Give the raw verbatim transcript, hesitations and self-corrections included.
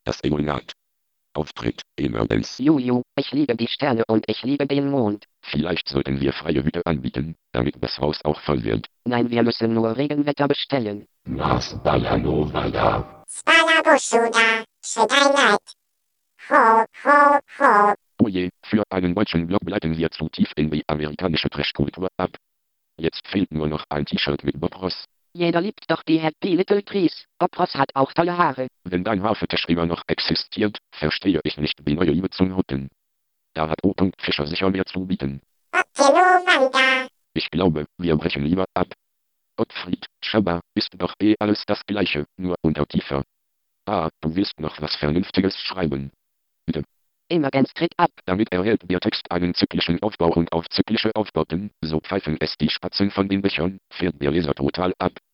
Das Emulgat. Auftritt, Emergenz. Juju, ich liebe die Sterne und ich liebe den Mond. Vielleicht sollten wir freie Hütte anbieten, damit das Haus auch voll wird. Nein, wir müssen nur Regenwetter bestellen. Nas Balanova. Spalabusuda, Sedailat. Ho, ho, ho. Oh je, für einen deutschen Blog bleiben wir zu tief in die amerikanische Trashkultur ab. Jetzt fehlt nur noch ein T-Shirt mit Bob Ross. Jeder liebt doch die Happy Little Trees. Bob Ross hat auch tolle Haare. Wenn dein Haarfetisch immer noch existiert, verstehe ich nicht die neue Liebe zum Rücken. Da hat O. Fischer sicher mehr zu bieten. Otelovanda. Ich glaube, wir brechen lieber ab. Ottfried, Schabba, ist doch eh alles das Gleiche, nur untertiefer. Ah, du willst noch was Vernünftiges schreiben. Bitte. Emergenz tritt ab. Damit erhält der Text einen zyklischen Aufbau und auf zyklische Aufbauten, so pfeifen es die Spatzen von den Dächern, fährt der Leser total ab.